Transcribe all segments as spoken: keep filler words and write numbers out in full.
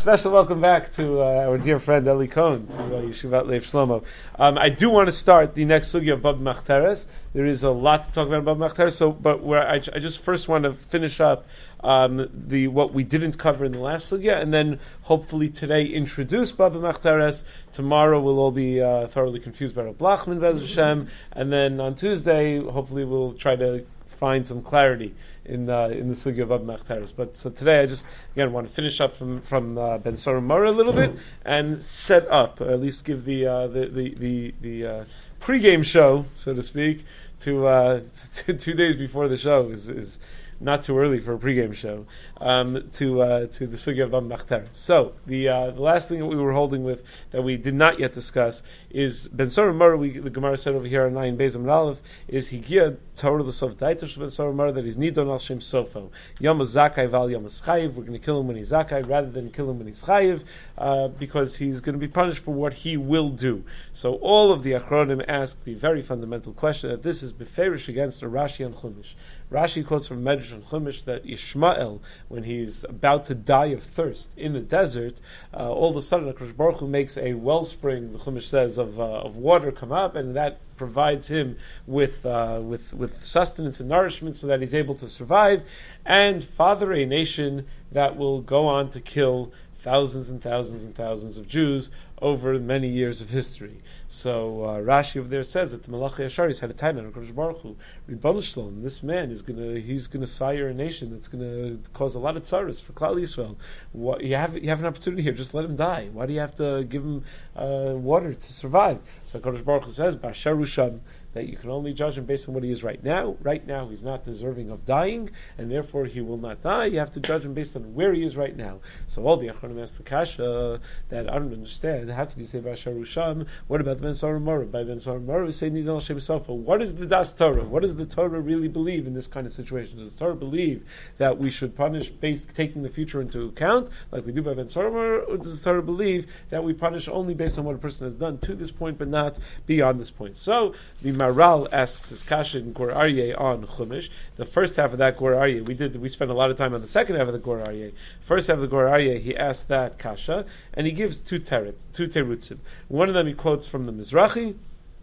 special welcome back to uh, our dear friend Eli Cohen to uh, Yeshivat Lev Shlomo. Um, I do want to start the next sugya of Bab Machteres. There is a lot to talk about Bab Machteres, so but where I, I just first want to finish up um, the what we didn't cover in the last sugya, and then hopefully today introduce Bab Machteres. Tomorrow we'll all be uh, thoroughly confused by Rav Blachman Bez Hashem, and then on Tuesday hopefully we'll try to find some clarity in uh, in the sugya of Bab Machteres. But so today I just again want to finish up from from uh, Ben Sora Mora a little bit and set up, or at least give the uh, the the the, the uh, pregame show, so to speak, to, uh, to two days before the show is is not too early for a pregame show, um, to uh, to the sugya of Bab Machteres. So the uh, the last thing that we were holding with that we did not yet discuss is Ben Sora Mora. We the Gemara said over here on nine Beis Amud Aleph is Higia Torah l'Sof Daitosh Ben Sora Mora that he's Nidon al Shem Sofo Yom Zakai Val Yom Chayiv. We're going to kill him when he's Zakai rather than kill him when he's Chayiv, uh, because he's going to be punished for what he will do. So all of the Achronim ask the very fundamental question that this is beferish against a Rashi and Chumash. Rashi quotes from Medrash and Chumash that Yishmael, when he's about to die of thirst in the desert, uh, all of a sudden HaKadosh Baruch Hu makes a wellspring, the Chumash says, of uh, of water come up, and that provides him with uh, with with sustenance and nourishment so that he's able to survive and father a nation that will go on to kill thousands and thousands and thousands of Jews over many years of history. So uh, Rashi over there says that the Malachi Asharis had a time on HaKadosh Baruch Hu, Ribbon Shalom, this man is gonna he's gonna sire a nation that's gonna cause a lot of tzaras for Klal Yisrael. What, you have you have an opportunity here, just let him die. Why do you have to give him uh, water to survive? So HaKadosh Baruch Hu says, Bashar Rusham, that you can only judge him based on what he is right now. Right now he's not deserving of dying, and therefore he will not die. You have to judge him based on where he is right now. So all the Achronim ask the Kasha that I don't understand. How can you say Bashar Rusham? What about the Ben Sora Mora? By Ben Sora Mora we say Nidon Hashem Sofa. What is the Das Torah? What does the Torah really believe in this kind of situation? Does the Torah believe that we should punish based taking the future into account, like we do by Ben Sora Mora, or does the Torah believe that we punish only based on what a person has done to this point, but not beyond this point? So the Maral asks his kasha in Gur Aryeh on Chumash. The first half of that Gur Aryeh, we did we spent a lot of time on the second half of the Gur Aryeh. First half of the Gur Aryeh, he asks that kasha, and he gives two teret, two terutzim. One of them he quotes from the Mizrahi,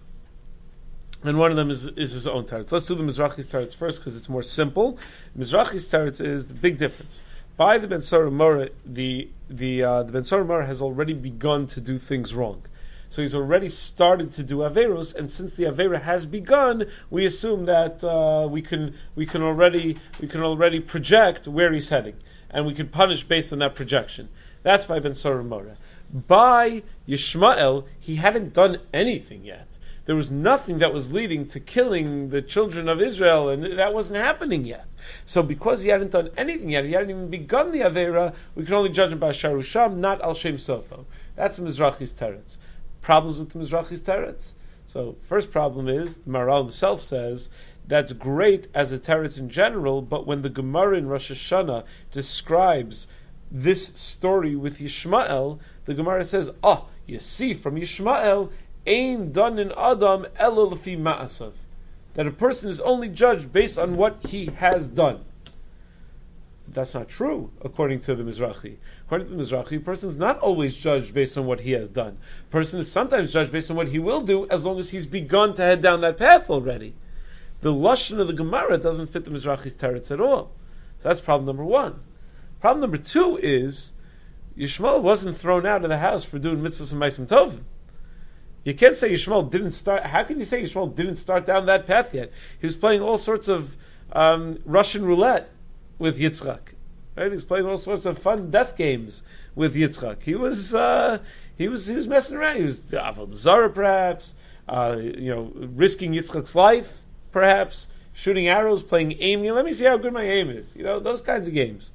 and one of them is, is his own teretz. Let's do the Mizrahi's teretz first because it's more simple. Mizrahi's teretz is the big difference. By the Ben Sora Mora, the the uh, the Ben Sora Mora has already begun to do things wrong. So he's already started to do Averos, and since the Avera has begun, we assume that uh, we can we can already we can already project where he's heading, and we can punish based on that projection. That's by Ben Sora Mora. By Yishmael, he hadn't done anything yet. There was nothing that was leading to killing the children of Israel, and that wasn't happening yet. So because he hadn't done anything yet, he hadn't even begun the Avera, we can only judge him by Sharusham, not Al Shem Sofo. That's the Mizrahi's teretz. Problems with the Mizrahi's teretz. So first problem is, the Maral himself says, that's great as a teretz in general, but when the Gemara in Rosh Hashanah describes this story with Yishmael, the Gemara says, oh, you see from Yishmael, Ein done in Adam elo lefi ma'asav, that a person is only judged based on what he has done. That's not true, according to the Mizrahi. According to the Mizrahi, a person is not always judged based on what he has done. A person is sometimes judged based on what he will do, as long as he's begun to head down that path already. The Lashon of the Gemara doesn't fit the Mizrahi's teretz at all. So that's problem number one. Problem number two is, Yishmael wasn't thrown out of the house for doing mitzvahs and ma'asim tovim. You can't say Yishmael didn't start, how can you say Yishmael didn't start down that path yet? He was playing all sorts of um, Russian roulette with Yitzchak, right? He's playing all sorts of fun death games with Yitzchak. He was, uh, he was, he was messing around. He was Avodah Zarah, perhaps, uh, you know, risking Yitzchak's life, perhaps, shooting arrows, playing aim. Let me see how good my aim is. You know, those kinds of games.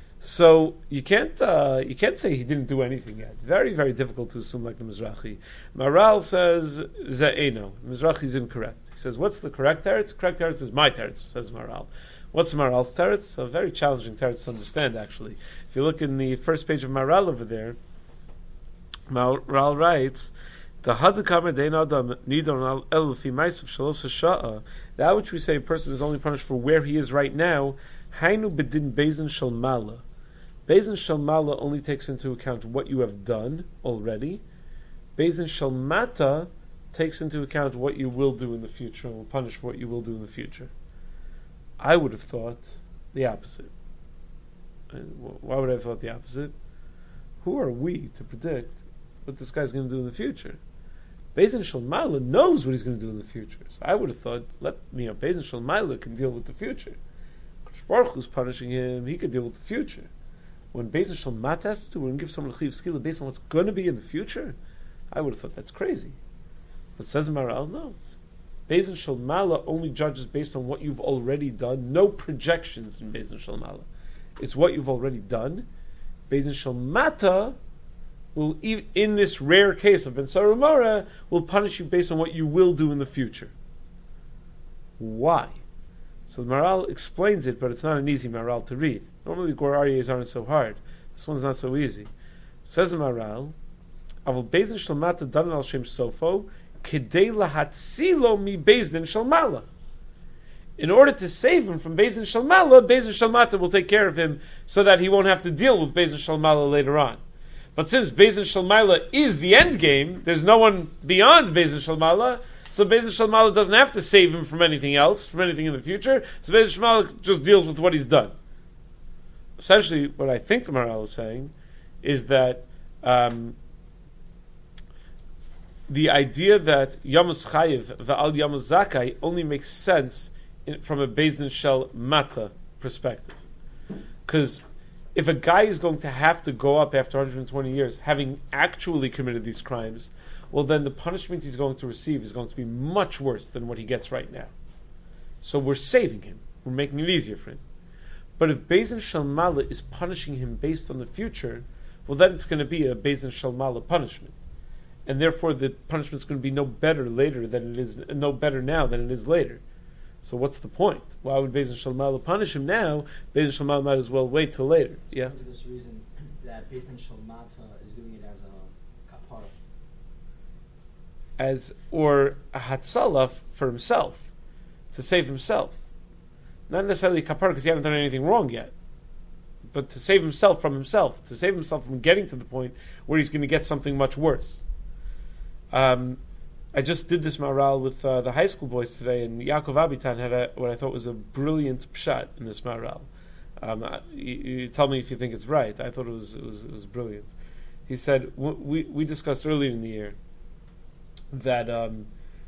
So you can't, uh, you can't say he didn't do anything yet. Very, very difficult to assume like the Mizrahi. Maral says Za'eno. Mizrahi is incorrect. He says, what's the correct teretz? Correct teretz is my teretz, says Maral. What's Maral's teretz? A very challenging teretz to understand, actually. If you look in the first page of Maral over there, Maral writes, that which we say a person is only punished for where he is right now, hainu bedin bezin shel mala. Beis Din Shel Mala only takes into account what you have done already. Beis Din Shel Mata takes into account what you will do in the future and will punish for what you will do in the future. I would have thought the opposite. And why would I have thought the opposite? Who are we to predict what this guy's going to do in the future? Beis Din Shel Mala knows what he's going to do in the future. So I would have thought, let me know, Beis Din Shel Mala can deal with the future. Kodesh Baruch Hu's punishing him, he could deal with the future. When Beis Din Shel Mata has to do, when give someone a chiv skila based on what's going to be in the future, I would have thought that's crazy. But says Maral, no. Beis Din Shel Mala only judges based on what you've already done. No projections in Beis Din Shel Mala. It's what you've already done. Beis Din Shel Mata will, in this rare case of Ben Sarah Mora, will punish you based on what you will do in the future. Why? So the Maral explains it, but it's not an easy Maral to read. Normally the Gur Aryehs aren't so hard. This one's not so easy. Says the Maral, Avol Beis Din Shel Mata dan al Shem Sofo kedei lahatzilo mi Beis Din Shel Mala. In order to save him from Beis Din Shel Mala, Beis Din Shel Mata will take care of him so that he won't have to deal with Beis Din Shel Mala later on. But since Beis Din Shel Mala is the end game, there's no one beyond Beis Din Shel Mala, so Beis Din Shel Mala doesn't have to save him from anything else, from anything in the future. So Beis Din Shel Mala just deals with what he's done. Essentially, what I think the Maral is saying is that um, the idea that Yamus Chayiv v'al Yamus Zakai only makes sense in, from a Beis Din Shel Mata perspective. Because if a guy is going to have to go up after one hundred twenty years, having actually committed these crimes, well then the punishment he's going to receive is going to be much worse than what he gets right now. So we're saving him. We're making it easier for him. But if Beis Din Shel Mala is punishing him based on the future, well then it's going to be a Beis Din Shel Mala punishment. And therefore the punishment is going to be no better later than it is, no better now than it is later. So what's the point? Why would Beis Din Shel Mala punish him now? Beis Din Shel Mala might as well wait till later. Yeah. For this reason, that Beis Din Shel Mata is doing it as a kapara, as or a hatzala for himself, to save himself. Not necessarily kapara because he hasn't done anything wrong yet, but to save himself from himself, to save himself from getting to the point where he's going to get something much worse. Um, I just did this maral with uh, the high school boys today, and Yaakov Abitan had a, what I thought was a brilliant pshat in this maral. Um, you, you tell me if you think it's right. I thought it was it was, it was brilliant. He said we we discussed earlier in the year that um,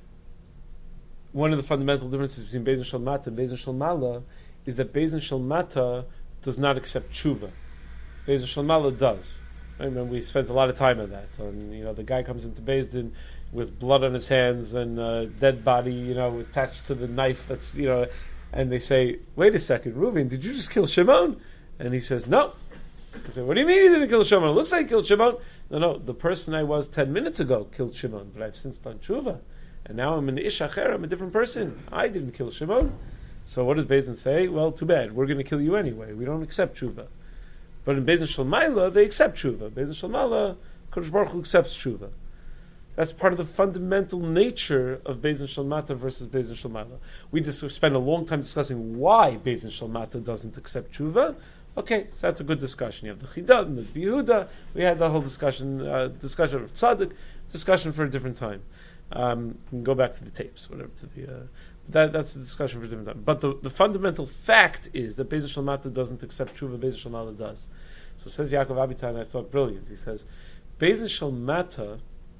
one of the fundamental differences between Beis Din Shel Mata and Beis Din Shel Mala is that Beis Din Shel Mata does not accept tshuva. Beis Din Shel Mala does. I remember we spent a lot of time on that. On, you know, the guy comes into Beis Din with blood on his hands and a dead body, you know, attached to the knife. That's, you know, and they say, "Wait a second, Reuven, did you just kill Shimon?" And he says, "No." I say, "What do you mean you didn't kill Shimon? It looks like you killed Shimon." No, no, the person I was ten minutes ago killed Shimon, but I've since done tshuva, and now I'm an ish acher. I'm a different person. I didn't kill Shimon. So what does Beis Din say? Well, too bad. We're going to kill you anyway. We don't accept tshuva. But in Beis Din Shel Mala, they accept tshuva. Beis Din Shel Mala, Kodesh Baruch Hu accepts tshuva. That's part of the fundamental nature of Beis Din Shel Mata versus Beis Din Shel Mala. We just spent a long time discussing why Beis Din Shel Mata doesn't accept tshuva. Okay, so that's a good discussion. You have the Chidah and the Yehuda. We had the whole discussion, uh, discussion of Tzaddik, discussion for a different time. Um, we can go back to the tapes, whatever. To the uh, that that's a discussion for a different time. But the, the fundamental fact is that Beis Din Shel Mata doesn't accept tshuva. Beis Din Shel Mala does. So says Yaakov Abitan, I thought brilliant. He says Beis Din Shel Mata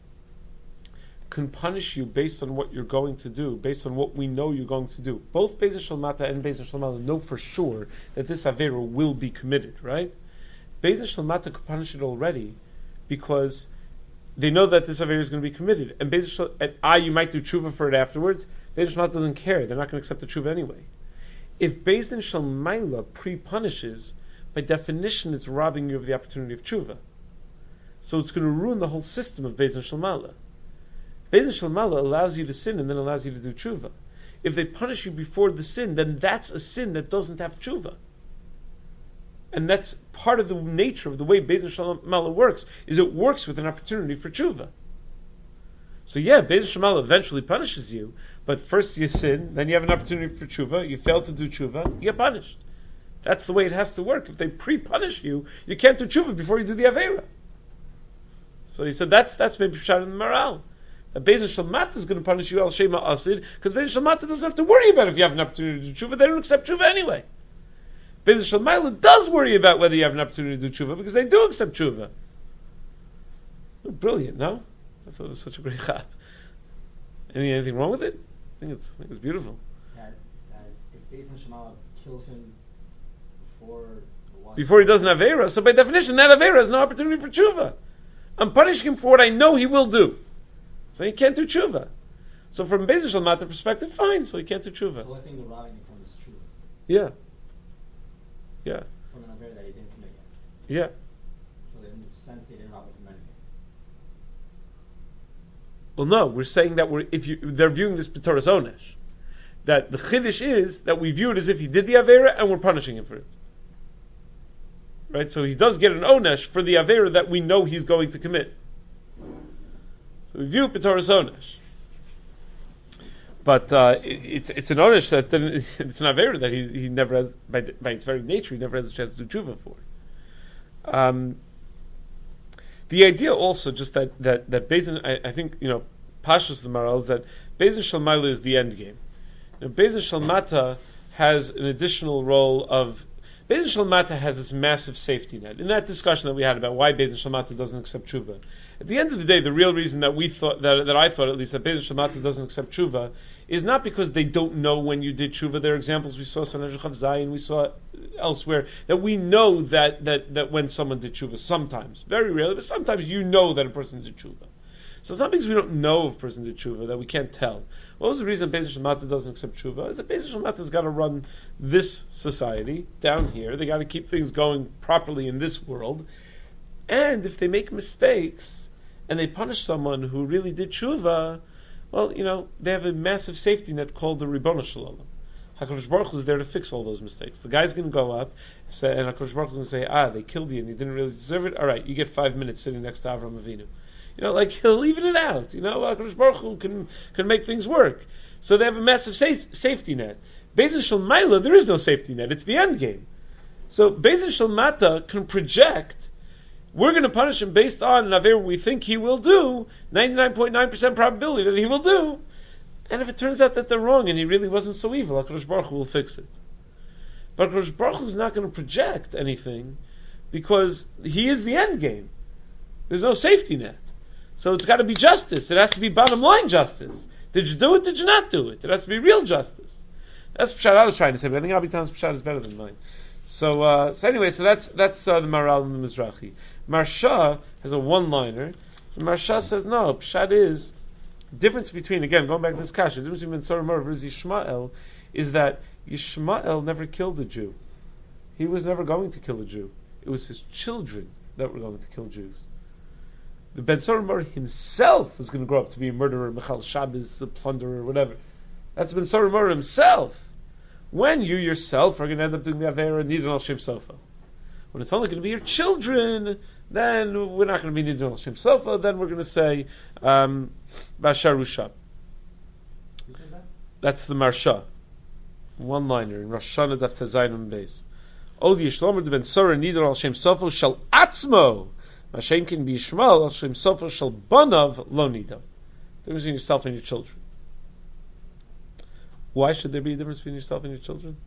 can punish you based on what you're going to do, based on what we know you're going to do. Both Beis Din Shel Mata and Beis Din Shel Mala know for sure that this Avera will be committed, right? Beis Din Shel Mata could punish it already because they know that this Avera is going to be committed. And Beis Din Shel, and ah, you might do tshuva for it afterwards. Beis Din Shel Mata doesn't care. They're not going to accept the tshuva anyway. If Beis Din Shel Mala pre-punishes, by definition it's robbing you of the opportunity of tshuva. So it's going to ruin the whole system of Beis Din Shel Mala. Beis Din Shel Mala allows you to sin and then allows you to do tshuva. If they punish you before the sin, then that's a sin that doesn't have tshuva. And that's part of the nature of the way Beis Din Shel Mala works, is it works with an opportunity for tshuva. So yeah, Beis Din Shel Mala eventually punishes you, but first you sin, then you have an opportunity for tshuva, you fail to do tshuva, you get punished. That's the way it has to work. If they pre-punish you, you can't do tshuva before you do the Aveira. So he said that's that's maybe Pshat in the Maral. That Beis Din Shalmata is going to punish you al Shema Asid, because Beis Din Shalmata doesn't have to worry about if you have an opportunity to do tshuva. They don't accept tshuva anyway. Beis Din Shalmaila does worry about whether you have an opportunity to do tshuva, because they do accept tshuva. Oh, brilliant, no? I thought it was such a great chap. Any, anything wrong with it? I think it's, I think it's beautiful. That, that if Beis Din Shalmaila kills him before the wife, Before he doesn't have Aveira, so by definition, that Aveira has no opportunity for tshuva. I'm punishing him for what I know he will do. So he can't do tshuva. So from Beis Din Shalmata perspective, fine, so he can't do tshuva. the only thing they're robbing him from is tshuva. Yeah. Yeah. From an Aveira that he didn't commit yet. Yeah. So in the sense they didn't rob him from anything. Well, no, we're saying that we're if you they're viewing this b'toras onesh, that the chiddush is that we view it as if he did the avera and we're punishing him for it. Right, so he does get an onesh for the avera that we know he's going to commit. So we view it b'toras onesh, but uh, it, it's it's an onesh that then it's an avera that he he never has by by its very nature he never has a chance to do tshuva for. Um, The idea also, just that that that Beis Din, I, I think you know, Pashas the Maral is that Beis Din Shalmaila is the end game. You know, Beis Din Shalmata has an additional role of Beis Din Shalmata has this massive safety net. In that discussion that we had about why Beis Din Shalmata doesn't accept tshuva, at the end of the day, the real reason that we thought that, that I thought at least that Beis Din Shalmata doesn't accept tshuva is not because they don't know when you did tshuva. There are examples we saw Sanhedrin Chav Zayin, we saw elsewhere that we know that, that that when someone did tshuva, sometimes, very rarely, but sometimes you know that a person did tshuva. So it's not because we don't know if a person did tshuva that we can't tell. What was the reason Beis Din Shalmata doesn't accept tshuva? Is that Beis Din Shalmata's got to run this society down here. They got to keep things going properly in this world. And if they make mistakes and they punish someone who really did tshuva, well, you know, they have a massive safety net called the Ribono Shel Olam. HaKadosh Baruch Hu is there to fix all those mistakes. The guy's going to go up say, and HaKadosh Baruch Hu is going to say, ah, they killed you and you didn't really deserve it. All right, you get five minutes sitting next to Avram Avinu. You know, like he'll even it out. You know, HaKadosh Baruch Hu can can make things work. So they have a massive sa- safety net. Beis Din Shalmaila, there is no safety net. It's the end game. So Beis Din Shalmata can project. We're going to punish him based on an aver we think he will do, ninety-nine point nine percent probability that he will do. And if it turns out that they're wrong and he really wasn't so evil, HaKadosh Baruch Hu will fix it. But HaKadosh Baruch Hu is not going to project anything because he is the end game. There's no safety net. So it's got to be justice. It has to be bottom line justice. Did you do it? Did you not do it? It has to be real justice. That's the pshat I was trying to say, but I think Abitan's pshat is better than mine. So, uh, so anyway, so that's that's uh, the Maral and the Mizrahi. Marsha has a one-liner. The Marsha says no. Pshat is difference between, again, going back to this kasha, the difference between Sarah versus Yishmael is that Yishmael never killed a Jew. He was never going to kill a Jew. It was his children that were going to kill Jews. The Ben Sarah himself was going to grow up to be a murderer, Michal Shabbos, a plunderer, whatever. That's Ben Sarah himself. When you yourself are going to end up doing the Avera, Nidron al Shem Sofa. When it's only going to be your children, then we're not going to be Nidron al Shem Sofa, then we're going to say um, Bashar Rushab. That's the Marsha. One liner in Rosh Hashanah Daf Tazayim Beis. Ol Yishlomer de Ben Sarah Nidron al Shem Sofa shall Atzmo. Mashenkin b'Yishmael al Shem Sofa shall Banav lo Nido. Difference between yourself and your children. Why should there be a difference between yourself and your children?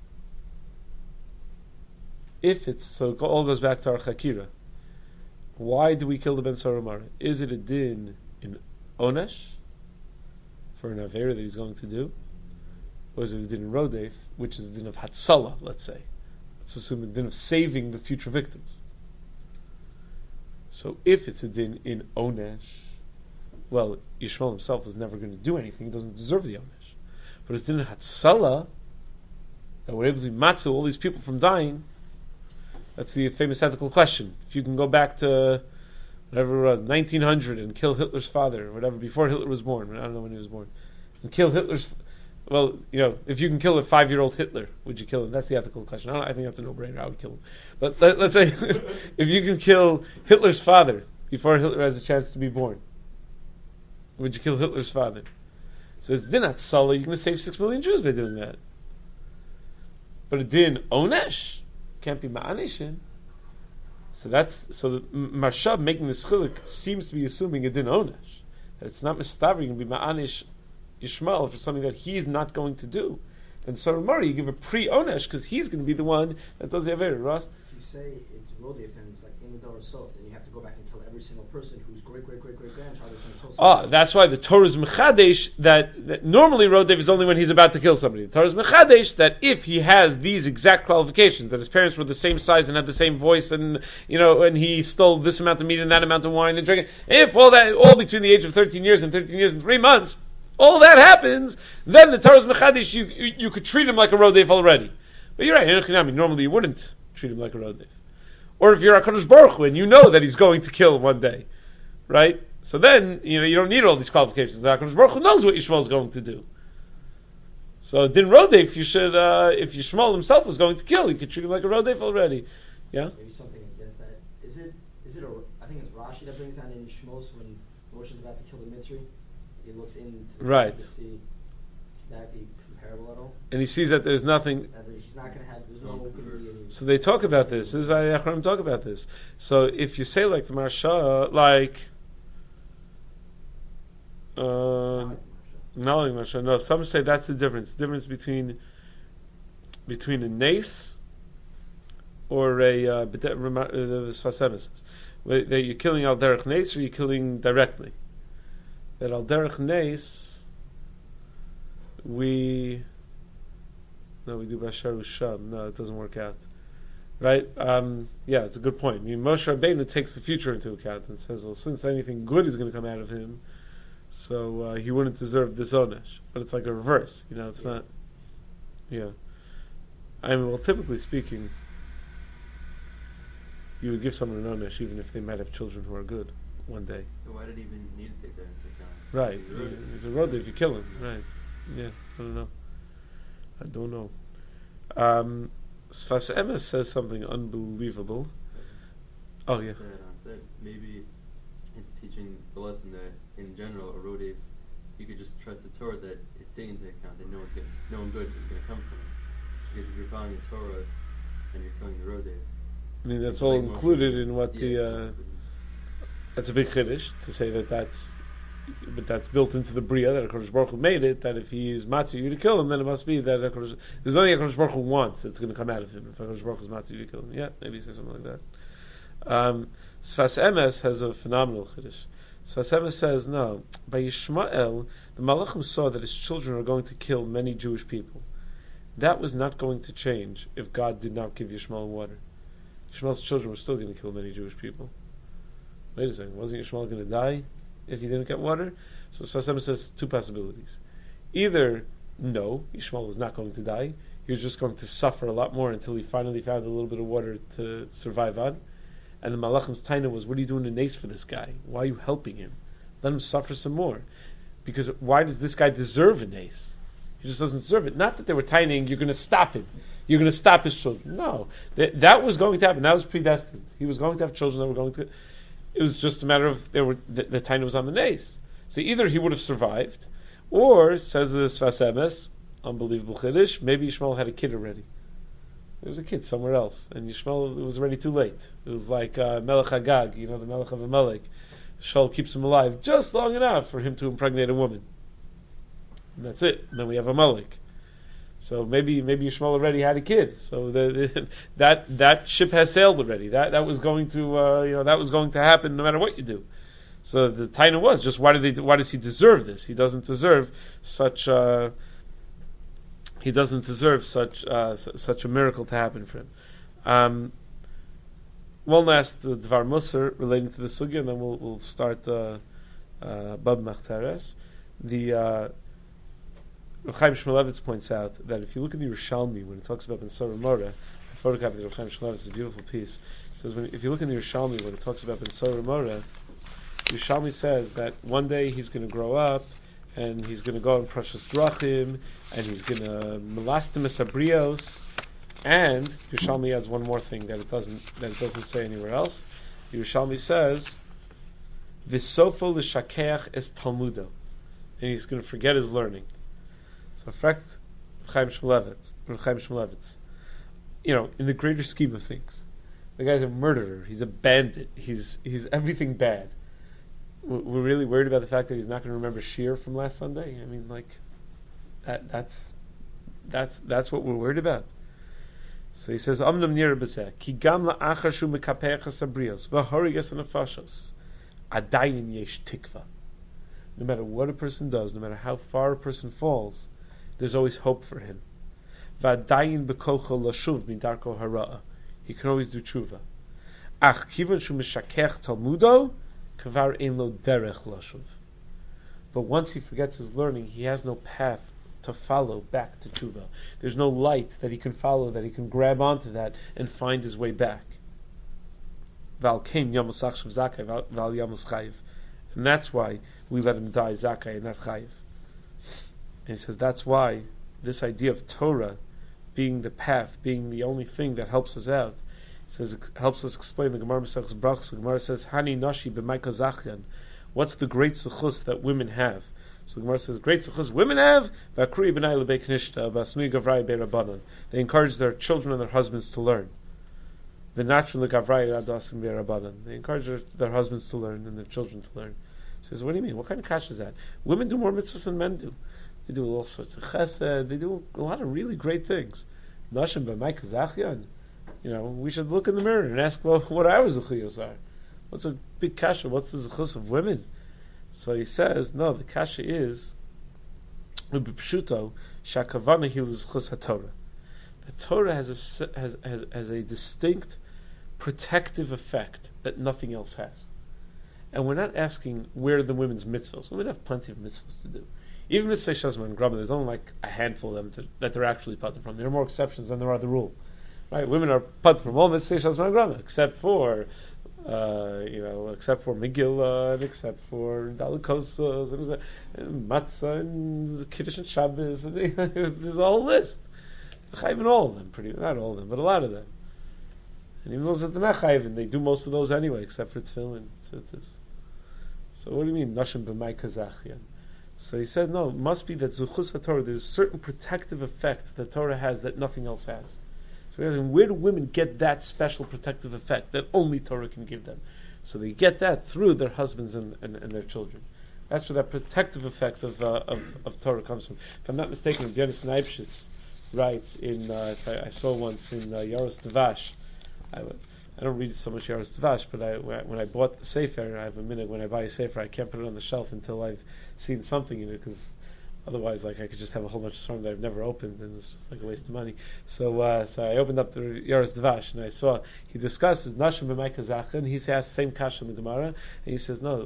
If it's, so it all goes back to our Chakira. Why do we kill the Ben Sarah? Is it a din in Onesh for an Avera that he's going to do? Or is it a din in Rodef, which is a din of Hatzalah, let's say? Let's assume a din of saving the future victims. So if it's a din in Onesh, well, Yishmael himself is never going to do anything, he doesn't deserve the Onesh. But it's din in Hatzalah, that we're able to matzu all these people from dying. That's the famous ethical question. If you can go back to whatever it was, nineteen hundred, and kill Hitler's father, or whatever, before Hitler was born, I don't know when he was born, and kill Hitler's, well, you know, if you can kill a five-year-old Hitler, would you kill him? That's the ethical question. I, don't, I think that's a no-brainer. I would kill him. But let, let's say, if you can kill Hitler's father before Hitler has a chance to be born, would you kill Hitler's father? So it's din Hatzalah, you're going to save six million Jews by doing that. but a din onesh can't be ma'anishin. So that's so the Marshab making this chilik seems to be assuming a din onesh, that it's not mistavri and be ma'anish Yishmael for something that he's not going to do. And so Mari, you give a pre-onesh because he's going to be the one that does the avera. Ross. If you say it's rodef and it's like in the Dor Sof, then you have to go back and kill every single person whose great great great great grandchild is going to kill somebody. Ah, that's why the Torah is mechadesh that, that normally rodef is only when he's about to kill somebody. The Torah is mechadesh that if he has these exact qualifications, that his parents were the same size and had the same voice, and you know, and he stole this amount of meat and that amount of wine and drinking, if all that, all between the age of thirteen years and thirteen years and three months, all that happens, then the Torah is mechadish. You, you you could treat him like a rodef already. But you're right. Normally you wouldn't treat him like a rodef. Or if you're HaKadosh Baruch Hu and you know that he's going to kill one day, right? So then you know you don't need all these qualifications. HaKadosh Baruch Hu knows what Yishmael is going to do. So din rodef, you should uh, if Yishmael himself was going to kill, you could treat him like a rodef already. Yeah. Maybe something against that. Is it? Is it a? I think it's Rashi that brings down in Shmos when Moshe is about to kill the Mitzri. He looks into the right. to see can that be comparable at all. And he sees that there's nothing. That he's not going to have. There's no going to be any. So they talk about this. This is Ayachronim talk about this. So if you say like the Marsha, like uh, not like Marsha, no. Some say that's the difference. The difference between between a nace or a uh, Sfas Emes. That you're killing al derech nace or you're killing directly. That al derech nace we no we do Bashar Sham. No, it doesn't work out. Right? Um, yeah, it's a good point. I mean, Moshe Rabbeinu takes the future into account and says, well, since anything good is going to come out of him, so uh, he wouldn't deserve this onesh. But it's like a reverse. You know, it's yeah. not. Yeah. I mean, well, typically speaking, you would give someone an onesh even if they might have children who are good one day. So why did he even need to take that into account? Right. He's a road if you kill him. Right. Yeah. I don't know. I don't know. Um, Sfas Emes says something unbelievable. Oh yeah. That maybe it's teaching the lesson that in general, a rodef, you could just trust the Torah that it's taken into account that no one's gonna, no one good is going to come from it. Because if you're following the Torah and you're killing the rodef, I mean that's all like included in what yeah, the. Uh, that's a big chiddush to say that that's. But that's built into the bria that HaKadosh Baruch Hu made it. That if he is matzah you to kill him, then it must be that HaKadosh, there's only HaKadosh Baruch Hu wants it's going to come out of him. If HaKadosh Baruch Hu is matzah you to kill him, yeah, maybe say something like that. Um, Sfas Emes has a phenomenal chiddush. Sfas Emes says no. By Yishmael, the Malachim saw that his children are going to kill many Jewish people. That was not going to change if God did not give Yishmael water. Yishmael's children were still going to kill many Jewish people. Wait a second, wasn't Yishmael going to die if he didn't get water? So Sfas Emes says two possibilities. Either, no, Yishmael was not going to die. He was just going to suffer a lot more until he finally found a little bit of water to survive on. And the Malachim's taina was, what are you doing a nace for this guy? Why are you helping him? Let him suffer some more. Because why does this guy deserve a nace? He just doesn't deserve it. Not that they were taining, you're going to stop him. You're going to stop his children. No. That, that was going to happen. That was predestined. He was going to have children that were going to... It was just a matter of there were the, the taina was on the nace. So either he would have survived, or, says the Sfas Emes, unbelievable chiddush, maybe Yishmael had a kid already. There was a kid somewhere else, and Yishmael, it was already too late. It was like uh, Melech Agag, you know, the Melech of Amalek. Shaul keeps him alive just long enough for him to impregnate a woman. And that's it. And then we have Amalek. So maybe maybe Yishmael already had a kid. So the, the, that that ship has sailed already. That that was going to uh, you know that was going to happen no matter what you do. So the taina was just why did they why does he deserve this? He doesn't deserve such uh, he doesn't deserve such uh, such a miracle to happen for him. Um, one last uh, Dvar Musar relating to the sugya, and then we'll we'll start uh, uh, Bab Machteres. The uh, Chaim Shmulevitz points out that if you look at the Yerushalmi when it talks about Ben Sora Mora, a photocopy of Chaim Shmulevitz is a beautiful piece. It says when, if you look in the Yerushalmi when it talks about Ben Sora Mora, Yerushalmi says that one day he's going to grow up and he's going to go on Prashas Drachim and he's going to Melastimus Abrios, and Yerushalmi adds one more thing that it doesn't that it doesn't say anywhere else. Yerushalmi says V'sofo l'shakeach es Talmudo, and he's going to forget his learning. So, fact, Chaim Shmulevitz, Chaim Shmulevitz. you know, in the greater scheme of things, the guy's a murderer. He's a bandit. He's he's everything bad. We're really worried about the fact that he's not going to remember Shir from last Sunday. I mean, like, that that's that's that's what we're worried about. So he says, "Amnam nira b'zeh ki gam la'achar shu mekapeachas abrios v'horigas anafashos adayin yesh tikva." No matter what a person does, no matter how far a person falls, there's always hope for him. V'adayin b'kocho lashuv midarko hara'a. He can always do tshuva. Ach kivan shu mishakech talmudo kavar ein lo derech lashuv. But once he forgets his learning, he has no path to follow back to tshuva. There's no light that he can follow, that he can grab onto that and find his way back. Val kain yamos achshav zakai val yamos chayiv. And that's why we let him die zakai and not chayiv. And he says that's why this idea of Torah being the path, being the only thing that helps us out, says it helps us explain the Gemara Masechus Brachos. The Gemara says, "Hani nashi b'maika zachyan." What's the great suchus that women have? So the Gemara says, great suchus women have. V'akri b'nai lebei knishta v'asnui gavrai be'rabanan. They encourage their children and their husbands to learn. V'natrin legavrai adasim be'rabanan. They encourage their, their husbands to learn and their children to learn. He says, what do you mean? What kind of kash is that? Women do more mitzvahs than men do. They do all sorts of chesed. They do a lot of really great things. Nashim b'maika zachyan. You know, we should look in the mirror and ask, well, what our zuchiyos are. What's a big kasha? What's the zuchus of women? So he says, no, the kasha is ubipshuto shakavana hil zuchus haTorah. The Torah has a has, has has a distinct protective effect that nothing else has. And we're not asking where are the women's mitzvahs. Women have plenty of mitzvahs to do. Even mitzvah shazma and grama, there's only like a handful of them that, that they're actually patur from. There are more exceptions than there are the rule. Right, women are put from all mitzvah shazma and grama, except for, uh, you know, except for Megillah, and except for Dalikosas, and, and Matzah, and Kiddush and Shabbos. And there's a whole list. Chayvin all of them, pretty not all of them, but a lot of them. And even those that are not chayvin, they do most of those anyway, except for tefillin, tzitzis. So what do you mean, nashim b'may kazachyan? So he says, no, it must be that zuchus haTorah, there's a certain protective effect that Torah has that nothing else has. So he's asking, where do women get that special protective effect that only Torah can give them? So they get that through their husbands and, and, and their children. That's where that protective effect of uh, of, of Torah comes from. If I'm not mistaken, Rabbi Yonasan Eibshitz writes in, uh, if I, I saw once in uh, Yaros Devash, I, I don't read so much Yaros Devash, but I, when I bought the Sefer, I have a minute when I buy a Sefer, I can't put it on the shelf until I've seen something in it, because otherwise, like, I could just have a whole bunch of storm that I've never opened, and it's just like a waste of money. So, uh, so I opened up the Yaros Devash, and I saw he discusses Nashim b'may kazachyan. He asked the same kasha in the Gemara, and he says, no,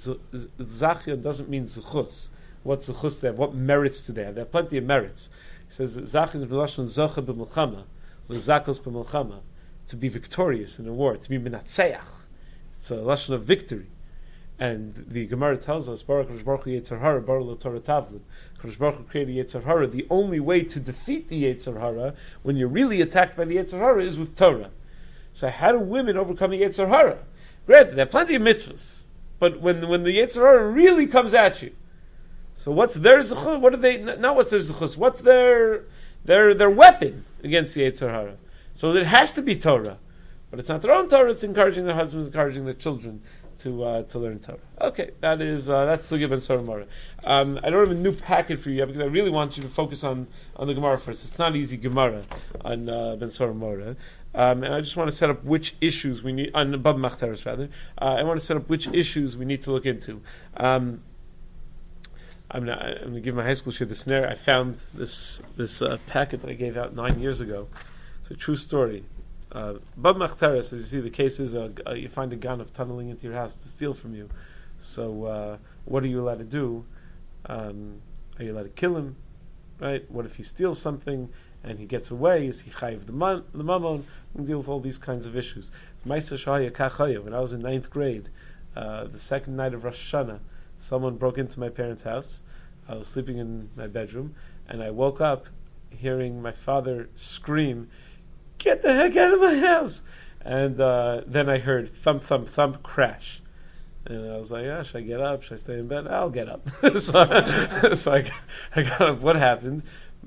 zachyan doesn't mean zuchus. What zuchus they have? What merits do they have? They have plenty of merits. He says zachyan is b'lashon zocha b'milchama, l'zakos b'milchama, to be victorious in a war, to be menatzeach. It's a lashon of victory. And the Gemara tells us, Baruch Kodesh Baruch Hu Yetzer Hara, Baruch Lo Torah Tavlin. Kodesh Baruch Hu created Yetzer Hara. The only way to defeat the Yetzer Hara, when you're really attacked by the Yetzer Hara, is with Torah. So how do women overcome the Yetzer Hara? Granted, they have plenty of mitzvahs, but when when the Yetzer Hara really comes at you, so what's their zuchus? What are they? Not what's their zuchus? What's their their their weapon against the Yetzer Hara? So it has to be Torah, but it's not their own Torah. It's encouraging their husbands, encouraging their children to uh, to learn Torah. Okay, that is uh, that's Sugya ben Sora Mora. Um, I don't have a new packet for you yet because I really want you to focus on, on the Gemara first. It's not easy Gemara on uh, ben Sora Mora, um, and I just want to set up which issues we need on Bab Machteres rather. Uh, I want to set up which issues we need to look into. Um, I'm going to give my high school share the snare. I found this this uh, packet that I gave out nine years ago. It's a true story. Uh, Bab Machteres, as you see, the case is uh, uh, you find a gun of tunneling into your house to steal from you. So, uh, what are you allowed to do? Um, are you allowed to kill him? Right? What if he steals something and he gets away? Is he chayiv the man, the mammon? We deal with all these kinds of issues. When I was in ninth grade, uh, the second night of Rosh Hashanah, someone broke into my parents' house. I was sleeping in my bedroom, and I woke up hearing my father scream, "Get the heck out of my house!" And uh, then I heard thump, thump, thump, crash. And I was like, oh, should I get up? Should I stay in bed? I'll get up. so I, so I, I got up. What happened? My,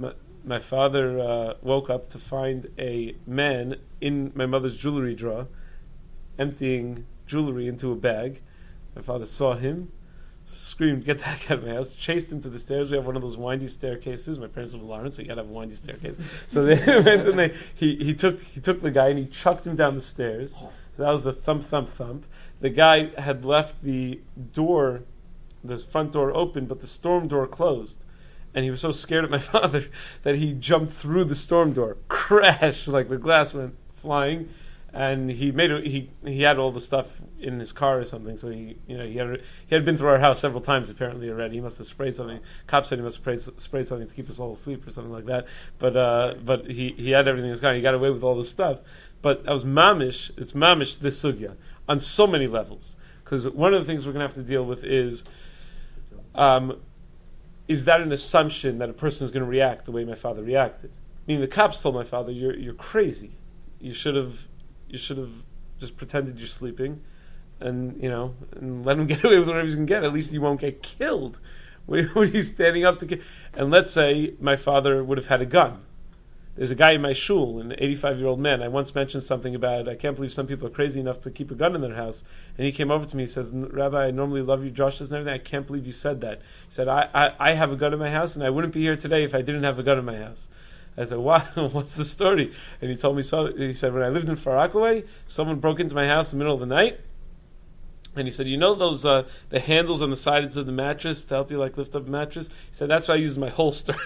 my father uh, woke up to find a man in my mother's jewelry drawer, emptying jewelry into a bag. My father saw him, screamed, "Get the heck out of my house!" Chased him to the stairs. We have one of those windy staircases. My parents live in Lawrence, so you gotta have a windy staircase. So they went and they he, he took he took the guy and he chucked him down the stairs. So that was the thump thump thump. The guy had left the door, the front door open, but the storm door closed. And he was so scared of my father that he jumped through the storm door, crashed, like the glass went flying, and he made a, he he had all the stuff in his car or something. So he you know he had he had been through our house several times apparently already. He must have sprayed something. Cops said he must have sprayed, sprayed something to keep us all asleep or something like that. But uh, but he he had everything in his car. He got away with all this stuff. But that was mamish. It's mamish this sugya on so many levels. Because one of the things we're going to have to deal with is. Um, Is that an assumption that a person is going to react the way my father reacted? Meaning the cops told my father, "You're you're crazy. You should have you should have just pretended you're sleeping, and you know, and let him get away with whatever he's going to get. At least you won't get killed when, when he's standing up to kill." And let's say my father would have had a gun. There's a guy in my shul, an eighty-five-year-old man. I once mentioned something about, I can't believe some people are crazy enough to keep a gun in their house. And he came over to me, he says, "Rabbi, I normally love your drushes and everything. I can't believe you said that." He said, I, I, I have a gun in my house, and I wouldn't be here today if I didn't have a gun in my house. I said, "Wow, what's the story?" And he told me, so. He said, "When I lived in Far Rockaway, someone broke into my house in the middle of the night. And he said, you know those uh, the handles on the sides of the mattress to help you like lift up a mattress?" He said, "That's what I use in my holster."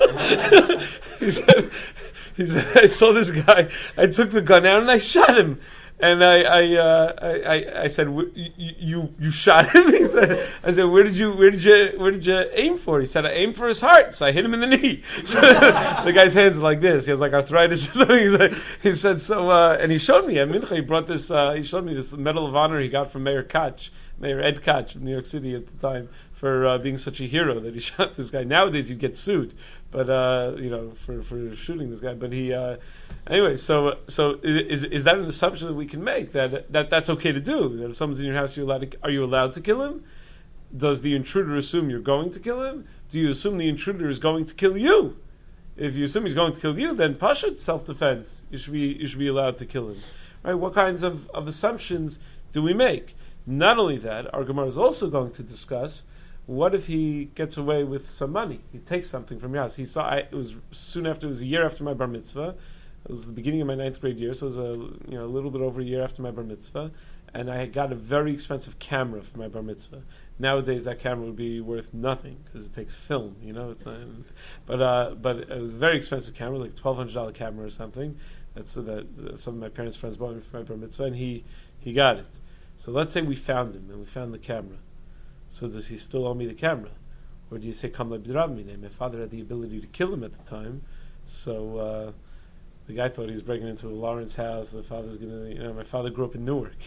he said, he said, "I saw this guy. I took the gun out and I shot him." And I I uh, I, I said, you, "You you shot him?" He said, "I said, where did you where did you where did you aim for?" He said, "I aimed for his heart, so I hit him in the knee." So the guy's hands are like this. He has like arthritis or something. He's like, he said so, uh, and he showed me at Mincha. He brought this. Uh, he showed me this Medal of Honor he got from Mayor Koch, Mayor Ed Koch from New York City at the time, for uh, being such a hero that he shot this guy. Nowadays he'd get sued, but uh, you know, for, for shooting this guy. But he, uh, anyway. So so is is that an assumption that we can make that that that's okay to do? That if someone's in your house, you're allowed to, are you allowed to kill him? Does the intruder assume you're going to kill him? Do you assume the intruder is going to kill you? If you assume he's going to kill you, then pashut, self-defense. You should be you should be allowed to kill him. Right? What kinds of, of assumptions do we make? Not only that, our Gemara is also going to discuss, what if he gets away with some money? He takes something from your house. He saw I, it was soon after, it was a year after my bar mitzvah. It was the beginning of my ninth grade year, so it was a you know a little bit over a year after my bar mitzvah, and I got a very expensive camera for my bar mitzvah. Nowadays, that camera would be worth nothing because it takes film, you know. It's not, but uh, but it was a very expensive camera, like twelve hundred dollar camera or something. That's so that uh, some of my parents' friends bought me for my bar mitzvah, and he he got it. So let's say we found him and we found the camera. So does he still owe me the camera, or do you say kam lebdramine? My father had the ability to kill him at the time, so. Uh, The guy thought he was breaking into a Lawrence house. The father's gonna, you know, my father grew up in Newark,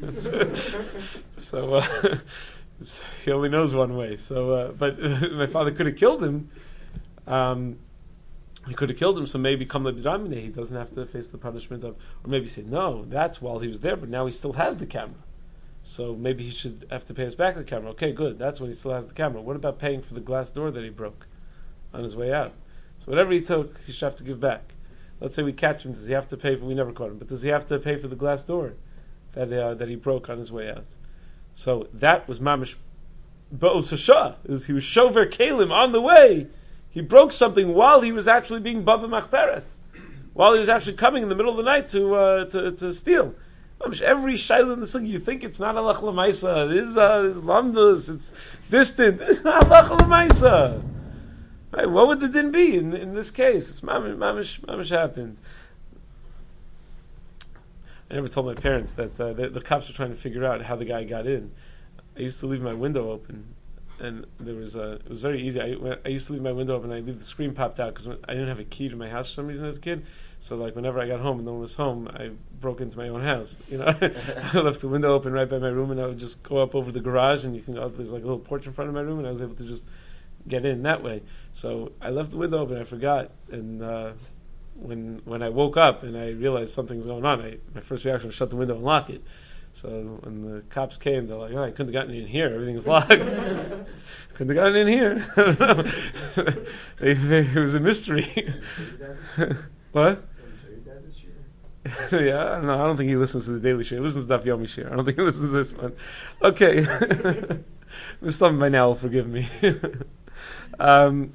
so uh, it's, he only knows one way. So, uh, but uh, my father could have killed him. Um, he could have killed him. So maybe come lebdramine, he doesn't have to face the punishment of, or maybe say no, that's while he was there, but now he still has the camera. So maybe he should have to pay us back the camera. Okay, good. That's when he still has the camera. What about paying for the glass door that he broke on his way out? So whatever he took, he should have to give back. Let's say we catch him. Does he have to pay for? We never caught him, but does he have to pay for the glass door that uh, that he broke on his way out? So that was mamish ba'os hashah. He was shover kalim on the way. He broke something while he was actually being baba machteres, while he was actually coming in the middle of the night to uh, to, to steal. Mamish every shayla in the sugi, you think it's not halach l'maisa. This is uh, lamdus. It's distant. It's not halach l'maisa. Right, what would the din be in, in this case? It's mamish, mamish, mamish happened. I never told my parents that uh, the, the cops were trying to figure out how the guy got in. I used to leave my window open, and there was a, it was very easy. I, I used to leave my window open, and I leave the screen popped out because I didn't have a key to my house for some reason as a kid. So like whenever I got home and no one was home, I broke into my own house. You know, I left the window open right by my room, and I would just go up over the garage, and you can go, there's like a little porch in front of my room, and I was able to just get in that way. So I left the window open. I forgot, and uh, when when I woke up and I realized something's going on, I, my first reaction was shut the window and lock it. So when the cops came, they're like, "Oh, I couldn't have gotten in here. Everything's locked. Couldn't have gotten in here." I don't know. they, they, it was a mystery. What? Yeah, I don't know. I don't think he listens to the Daily Shir. He listens to Daf Yomi Shir. I don't think he listens to this one. Okay. Some by now will forgive me. um,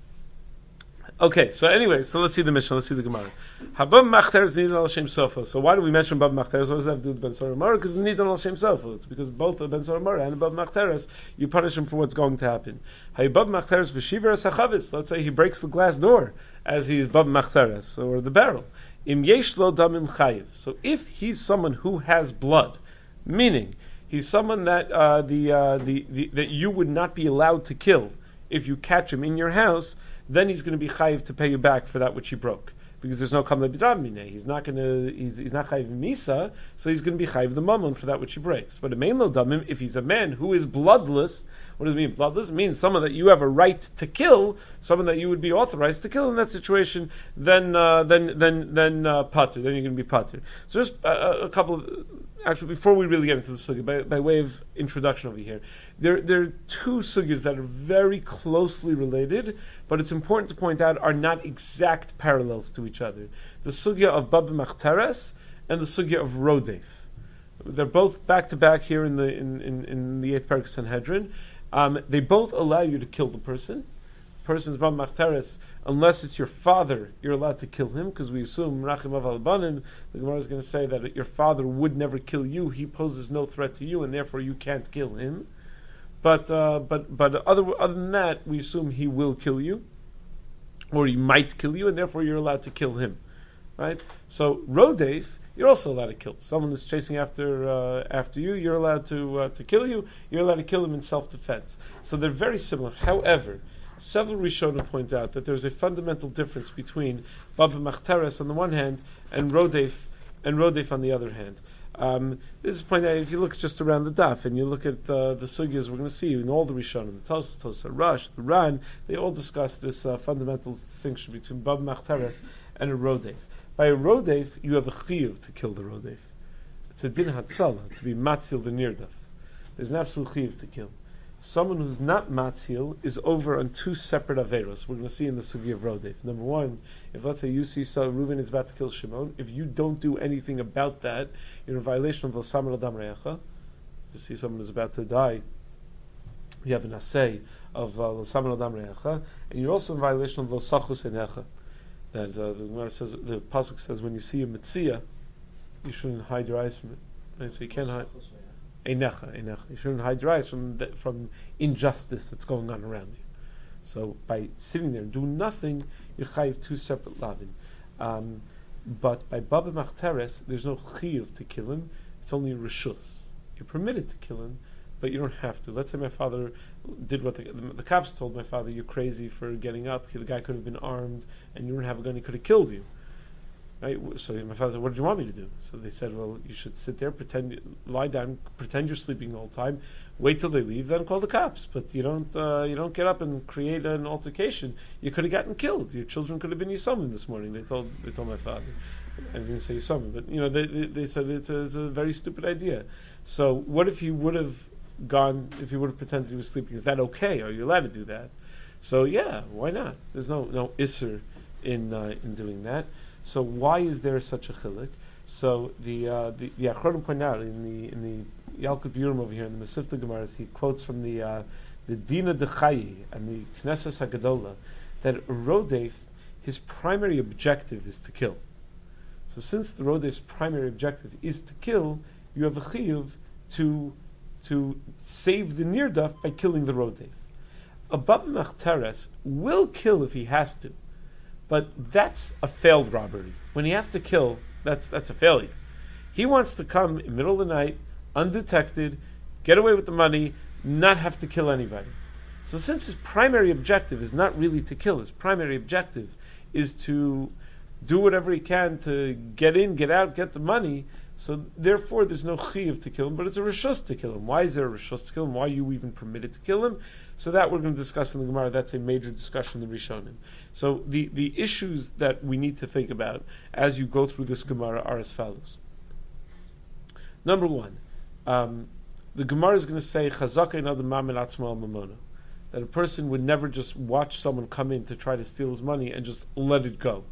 okay, so anyway, so let's see the Mishnah. Let's see the Gemara. Habab Machteres Nidan al Shem Sofa. So why do we mention Bab Machteres? What does that have to do with Ben Sora Mara? Because it's Nidan al Shem Sofa. It's because both Ben Sora Mara and Bab Machteres, you punish him for what's going to happen. Hay Bab Machteres v'Shiver Sachavis. Let's say he breaks the glass door as he's Bab Machteres, or the barrel. Im yesh lo damim chayiv. So if he's someone who has blood, meaning he's someone that uh, the, uh, the the that you would not be allowed to kill if you catch him in your house, then he's going to be chayiv to pay you back for that which he broke, because there's no kamle b'dam mineh. He's not going to he's he's not chayiv misa, so he's going to be chayiv the mammon for that which he breaks. But a main lo damim, if he's a man who is bloodless. What does it mean? Bloodless? It means someone that you have a right to kill, someone that you would be authorized to kill in that situation, then uh, then then then uh, pater, then you're going to be pater. So just uh, a couple of, actually before we really get into the sugya, by, by way of introduction over here, there there are two sugyas that are very closely related, but it's important to point out are not exact parallels to each other. The sugya of Bab Machteres and the sugya of Rodef. They're both back to back here in the in, in, in the eighth parak Sanhedrin. Um, they both allow you to kill the person. The person's Bab Machteres, unless it's your father, you're allowed to kill him, because we assume Rachim av al-Banin, the Gemara is going to say that your father would never kill you, he poses no threat to you, and therefore you can't kill him. But uh, but but other other than that, we assume he will kill you, or he might kill you, and therefore you're allowed to kill him. Right? So Rodef, you're also allowed to kill. Someone is chasing after uh, after you, you're allowed to uh, to kill you. You're allowed to kill him in self-defense. So they're very similar. However, several Rishonim point out that there's a fundamental difference between Bab Machteres on the one hand and Rodef and Rodef on the other hand. Um, this is pointed out if you look just around the daf and you look at uh, the sugyas we're going to see in all the Rishonim, the Tos, Tos Rush, the Ran, they all discuss this uh, fundamental distinction between Bab Machteres and a Rodef. By a Rodef, you have a chiyuv to kill the Rodef. It's a din hatzala, to be matzil the nirdaf. There's an absolute chiyuv to kill. Someone who's not matzil is over on two separate averos. We're going to see in the sugi of Rodef. Number one, if let's say you see so Reuven is about to kill Shimon, if you don't do anything about that, you're in violation of l'samar l'dam re'echa. You see someone who's about to die, you have an assay of l'samar l'dam re'echa, and you're also in violation of l'sachus enecha. That uh, the Gemara says, the pasuk says, when you see a mitzia, you shouldn't hide your eyes from it. Right? So you can't hide. Einecha, einecha. You shouldn't hide your eyes from the, from injustice that's going on around you. So by sitting there and doing nothing, you chayiv two separate lavin. Um, but by Baba Machteres, there's no chiyuv to kill him. It's only a reshus. You're permitted to kill him, but you don't have to. Let's say my father did what the, the, the cops told my father, you're crazy for getting up. The guy could have been armed, and you didn't have a gun, he could have killed you. Right? So my father said, what did you want me to do? So they said, well, you should sit there, pretend, lie down, pretend you're sleeping the whole time, wait till they leave, then call the cops. But you don't uh, you don't get up and create an altercation. You could have gotten killed. Your children could have been Yisomim this morning. They told they told my father. I didn't say Yisomim, but you know they they, they said it's a, it's a very stupid idea. So what if he would have gone, if he would have pretended he was sleeping? Is that okay? Are you allowed to do that? So yeah, why not? There's no no isser in uh, in doing that. So why is there such a chiluk? So the uh, the, the Achronim point out in the in the Yalkut Biurim over here in the Masifta Gemaras, he quotes from the uh, the Dina de Chayi and the Knesset Hagadola that a Rodef, his primary objective is to kill. So since the Rodef's primary objective is to kill, you have a chiyuv to to save the nirdaf by killing the Rodef. A Bab Machteres will kill if he has to, but that's a failed robbery. When he has to kill, that's that's a failure. He wants to come in the middle of the night, undetected, get away with the money, not have to kill anybody. So since his primary objective is not really to kill, his primary objective is to do whatever he can to get in, get out, get the money, so therefore there's no chiyuv to kill him, but it's a reshus to kill him. Why is there a reshus to kill him? Why are you even permitted to kill him? So that we're going to discuss in the Gemara. That's a major discussion in the Rishonim. So the, the issues that we need to think about as you go through this Gemara are as follows. Number one, Um, the Gemara is going to say chazaka in adam mamin atzmo al mamona, that a person would never just watch someone come in to try to steal his money and just let it go.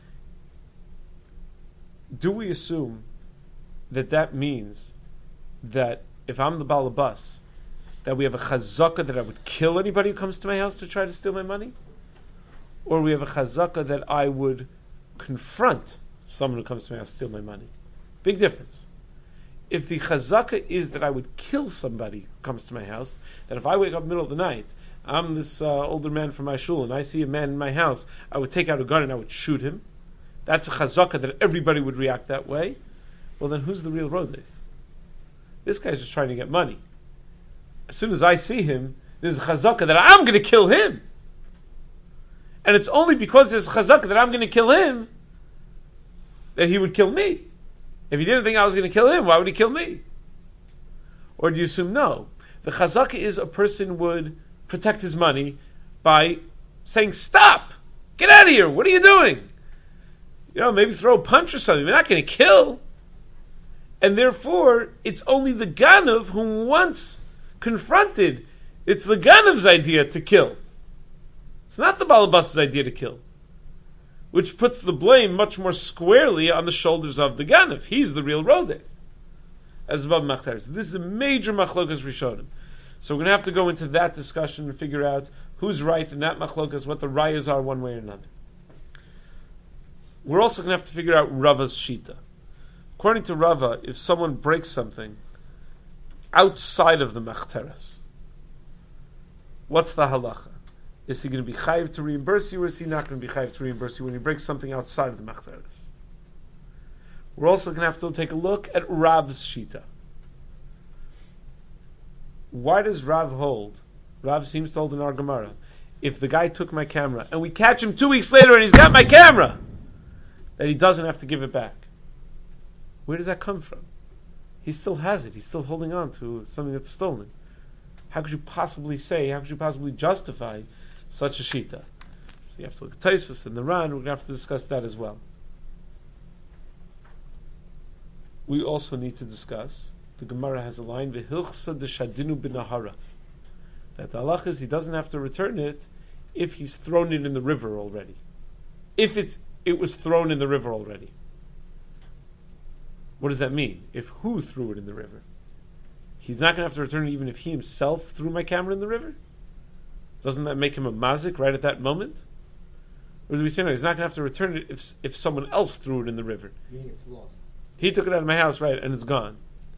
Do we assume that that means that if I'm the balabas, that we have a chazaka that I would kill anybody who comes to my house to try to steal my money? Or we have a chazaka that I would confront someone who comes to my house to steal my money? Big difference. If the chazaka is that I would kill somebody who comes to my house, that if I wake up in the middle of the night, I'm this uh, older man from my shul, and I see a man in my house, I would take out a gun and I would shoot him. That's a chazaka that everybody would react that way. Well, then who's the real rodef? This guy's just trying to get money. As soon as I see him, there's a chazaka that I'm going to kill him. And it's only because there's a chazaka that I'm going to kill him that he would kill me. If he didn't think I was going to kill him, why would he kill me? Or do you assume no? The chazaka is a person would protect his money by saying, stop! Get out of here! What are you doing? You know, maybe throw a punch or something. We're not going to kill. And therefore, it's only the Ganav who once confronted. It's the Ganav's idea to kill. It's not the Balabas's idea to kill. Which puts the blame much more squarely on the shoulders of the Ganav. He's the real Rodef. As above Machteres. This is a major Machlokas Rishonim. So we're going to have to go into that discussion and figure out who's right in that Machlokas, what the rayas are one way or another. We're also going to have to figure out Rava's Shita. According to Rava, if someone breaks something outside of the Machteres, what's the halacha? Is he going to be chayiv to reimburse you, or is he not going to be chayiv to reimburse you when he breaks something outside of the Machteres? We're also going to have to take a look at Rav's Shita. Why does Rav hold? Rav seems to hold in our Gemara. If the guy took my camera, and we catch him two weeks later and he's got my camera, that he doesn't have to give it back. Where does that come from? He still has it. He's still holding on to something that's stolen. How could you possibly say, how could you possibly justify such a shita? So you have to look at Tosfos and the Ran. We're going to have to discuss that as well. We also need to discuss, the Gemara has a line, V'hilchsa d'shadinu b'nahara, that the halach is he doesn't have to return it if he's thrown it in the river already. If it's it was thrown in the river already. What does that mean? If who threw it in the river? He's not going to have to return it even if he himself threw my camera in the river? Doesn't that make him a mazik right at that moment? Or do we say no, he's not going to have to return it if if someone else threw it in the river? Meaning it's lost. He took it out of my house, right, and it's gone.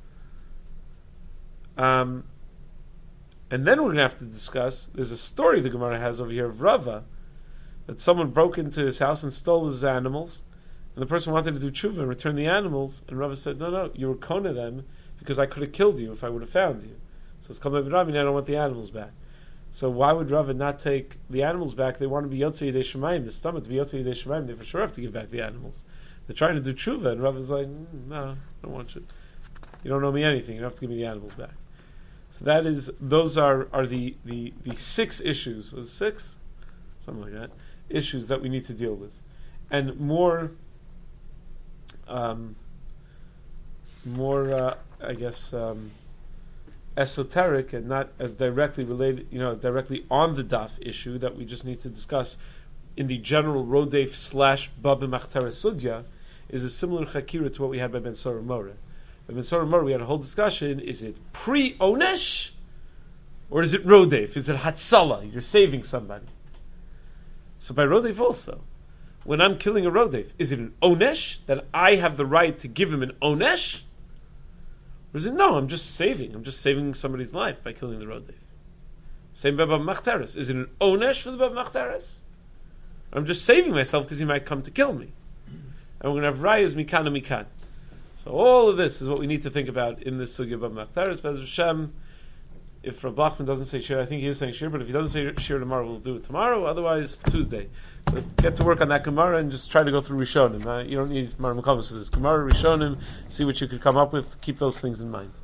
Um, and then we're going to have to discuss, there's a story the Gemara has over here of Rava, that someone broke into his house and stole his animals, and the person wanted to do tshuva and return the animals, and Rava said, no, no, you were kona them, because I could have killed you if I would have found you. So it's called Rabbi Rami, I don't want the animals back. So why would Rava not take the animals back? They want to be Yotzei Yidei Shemayim, the stomach to be Yotzei Yidei Shemayim, they for sure have to give back the animals. They're trying to do tshuva, and Rava's like, mm, no, I don't want you. You don't know me anything, you don't have to give me the animals back. So that is, those are, are the, the, the six issues, was it six? Something like that. Issues that we need to deal with. And more, um, more, uh, I guess, um, esoteric and not as directly related, you know, directly on the daf issue that we just need to discuss in the general Rodef slash Baba Machtara Sugya is a similar chakira to what we had by Ben Sora Moreh. By Ben Sora Moreh we had a whole discussion, is it pre-Onesh or is it Rodef? Is it Hatzala? You're saving somebody. So by Rodef also, when I'm killing a Rodef, is it an Onesh that I have the right to give him an Onesh? Or is it no, I'm just saving, I'm just saving somebody's life by killing the Rodef. Same by Baba Machteres. Is it an Onesh for the Baba Machteres? I'm just saving myself because he might come to kill me. And we're going to have rayas mikan and mikan. So all of this is what we need to think about in this sugya of Machteres. Be'ez Hashem, if Rav Bachman doesn't say shir, I think he is saying shir, but if he doesn't say shir tomorrow, we'll do it tomorrow. Otherwise, Tuesday. So let's get to work on that Gemara and just try to go through Rishonim. Uh, you don't need Gemara Makamas for this. Gemara, Rishonim, see what you could come up with. Keep those things in mind.